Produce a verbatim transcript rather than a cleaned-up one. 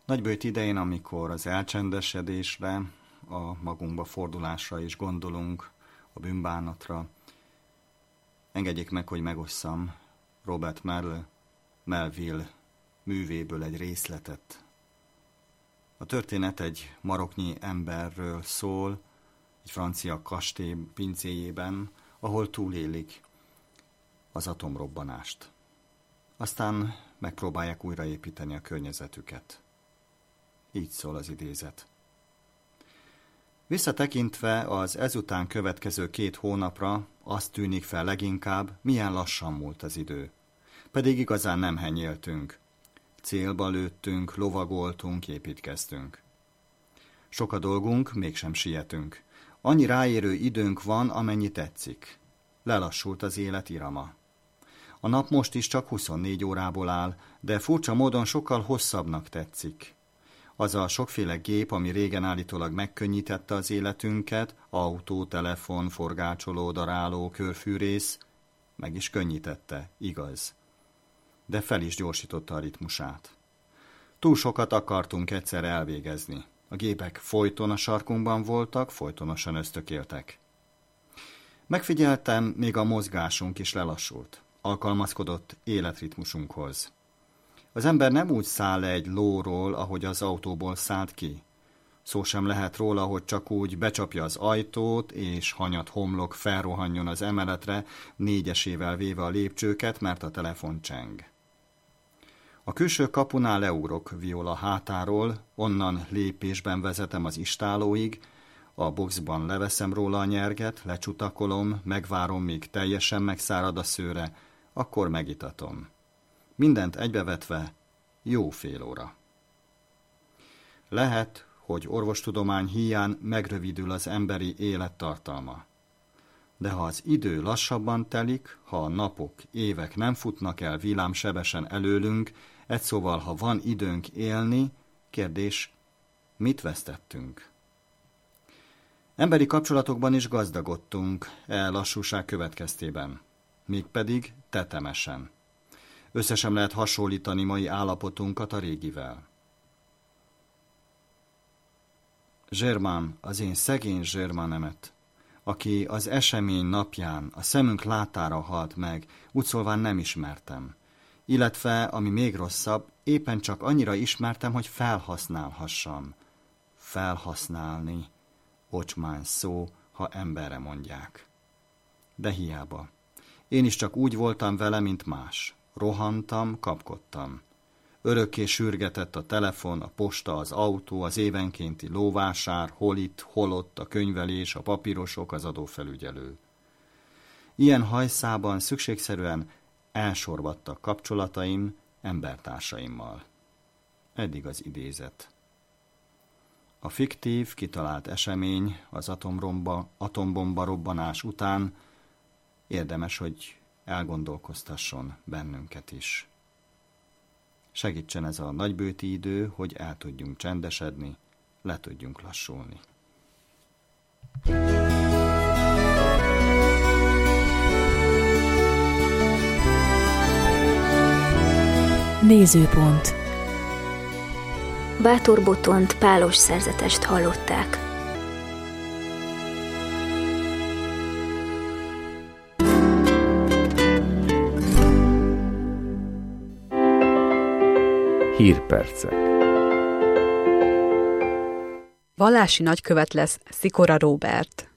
Nagybőjt idején, amikor az elcsendesedésre, a magunkba fordulásra is gondolunk, a bűnbánatra, engedjék meg, hogy megosszam Robert Merle, Melville művéből egy részletet. A történet egy maroknyi emberről szól, egy francia kastély pincéjében, ahol túlélik az atomrobbanást. Aztán megpróbálják újraépíteni a környezetüket. Így szól az idézet. Visszatekintve az ezután következő két hónapra azt tűnik fel leginkább, milyen lassan múlt az idő. Pedig igazán nem henyéltünk. Célba lőttünk, lovagoltunk, építkeztünk. Sok a dolgunk, mégsem sietünk. Annyi ráérő időnk van, amennyi tetszik. Lelassult az élet irama. A nap most is csak huszonnégy órából áll, de furcsa módon sokkal hosszabbnak tetszik. Az a sokféle gép, ami régen állítólag megkönnyítette az életünket, autó, telefon, forgácsoló, daráló, körfűrész, meg is könnyítette, igaz. De fel is gyorsította a ritmusát. Túl sokat akartunk egyszer elvégezni. A gépek folyton a sarkunkban voltak, folytonosan ösztökéltek. Megfigyeltem, még a mozgásunk is lelassult. Alkalmazkodott életritmusunkhoz. Az ember nem úgy száll le egy lóról, ahogy az autóból szállt ki. Szó sem lehet róla, hogy csak úgy becsapja az ajtót, és hanyat homlok felrohanjon az emeletre, négyesével véve a lépcsőket, mert a telefon cseng. A külső kapunál leugrok Viola hátáról, onnan lépésben vezetem az istálóig, a boxban leveszem róla a nyerget, lecsutakolom, megvárom, míg teljesen megszárad a szőre, akkor megitatom. Mindent egybevetve jó fél óra. Lehet, hogy orvostudomány híján megrövidül az emberi élettartalma. De ha az idő lassabban telik, ha a napok, évek nem futnak el villámsebesen előlünk, egy szóval, ha van időnk élni, kérdés, mit vesztettünk? Emberi kapcsolatokban is gazdagodtunk e lassúság következtében, mégpedig tetemesen. Össze sem lehet hasonlítani mai állapotunkat a régivel. Germain, az én szegény Germainemet, aki az esemény napján a szemünk látára halt meg, úgy szólván nem ismertem. Illetve, ami még rosszabb, éppen csak annyira ismertem, hogy felhasználhassam. Felhasználni, ocsmány szó, ha emberre mondják. De hiába. Én is csak úgy voltam vele, mint más. Rohantam, kapkodtam. Örökké sürgetett a telefon, a posta, az autó, az évenkénti lóvásár, hol itt, hol ott, a könyvelés, a papírosok, az adófelügyelő. Ilyen hajszában szükségszerűen elsorvadtak kapcsolataim embertársaimmal. Eddig az idézet. A fiktív, kitalált esemény az atomromba, atombomba robbanás után érdemes, hogy elgondolkoztasson bennünket is. Segítsen ez a nagybőti idő, hogy el tudjunk csendesedni, le tudjunk lassulni. Nézőpont. Bátor Botont pálos szerzetest hallották. Hírpercek. Vallási nagykövet lesz Szikora Róbert.